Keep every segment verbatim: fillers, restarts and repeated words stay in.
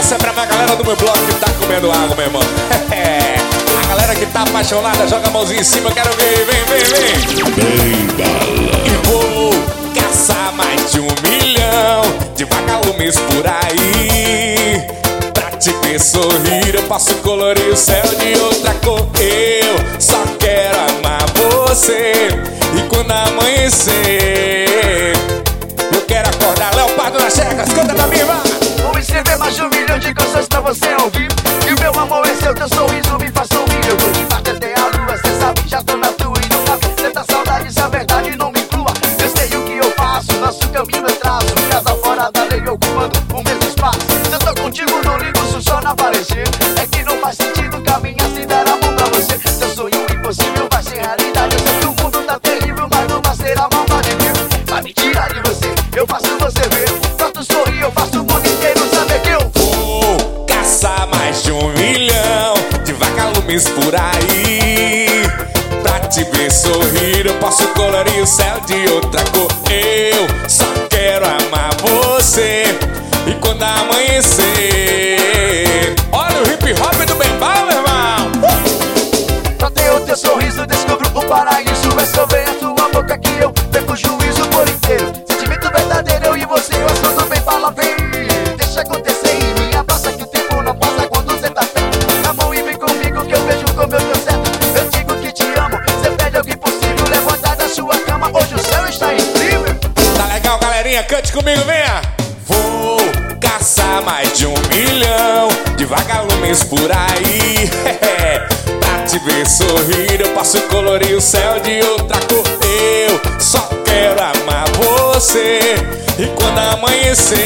Essa é pra minha galera do meu bloco que tá comendo água, meu irmão. A galera que tá apaixonada, joga a mãozinha em cima, eu quero ver, vem, vem, vem. Bem bala. E vou caçar mais de um milhão de vagalumes por aí. Pra te ver sorrir, eu posso colorir o céu de outra cor. Eu só quero amar você. E quando amanhecer, eu quero acordar. Leopardo nas chegas, canta pra mim, vai. Vou escrever mais de um milhão de canções pra você ouvir. E o meu amor é seu, teu sorriso me faz sorrir. Eu vou te bater até a lua, cê sabe, já tô na tua. E nunca cê tá saudade, se a verdade não me inclua. Eu sei o que eu faço, nosso caminho eu traço. Casa fora da lei, ocupando o mesmo espaço. Se eu tô contigo, não ligo se o sol não aparecer. É que não faz sentido caminhar sem dar a mão pra você. Teu sonho impossível vai ser realidade. Eu sei que o mundo tá terrível, mas não vai ser a maldade viu. Vai me tirar de você, eu faço você ver. Pra tu sorrir, eu faço o mundo inteiro saber que eu vou caçar mais de um milhão de vagalumes por aí. Pra te ver sorrir, eu posso colorir o céu de outra cor. Eu só quero amar você. E quando amanhecer, olha o hip hop do bem bala, meu irmão. Pra ter o teu sorriso, descubro o paraíso. É só ver a tua boca que eu perco o juízo por inteiro. Sentimento verdadeiro, eu e você, eu sou do bem bala, vem. Deixa acontecer em mim, abraça que o tempo não passa quando cê tá perto. Na mão e vem comigo que eu vejo como eu deu certo. Eu digo que te amo, cê pede o impossível. Levantar da sua cama, hoje o céu está incrível. Tá legal, galerinha? Cante comigo, venha! Vou caçar mais de um milhão de vagalumes por aí. Pra te ver sorrir, eu posso colorir o céu de outra cor. Eu só quero amar você. E quando amanhecer,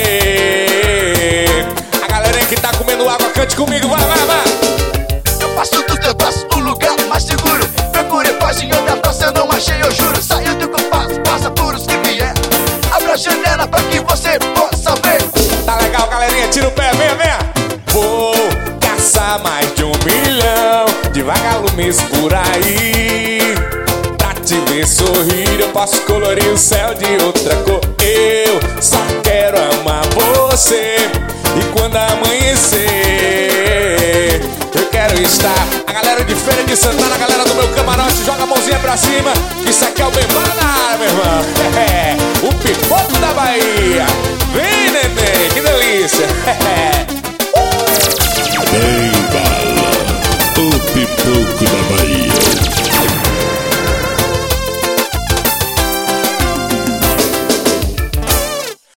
a galerinha que tá comendo água, cante comigo, vai, vai, vai. Eu faço do teu braço o lugar mais seguro. Procure paz em outra praça, eu não achei, eu juro. Saiu do compasso, passa por os que vier. Abra a janela pra que você possa ver. Tá legal, galerinha, tira o pé, venha, venha. Vou caçar mais de um milhão de vagalumes por aí. Pra te ver sorrir, eu posso colorir o céu de outra cor. Eu só quero amar você. E quando amanhecer, eu quero estar. A galera de Feira de Santana, a galera do meu camarote, joga a mãozinha pra cima. Isso aqui é o bem bala na área, meu irmão. É, o pipoco da Bahia.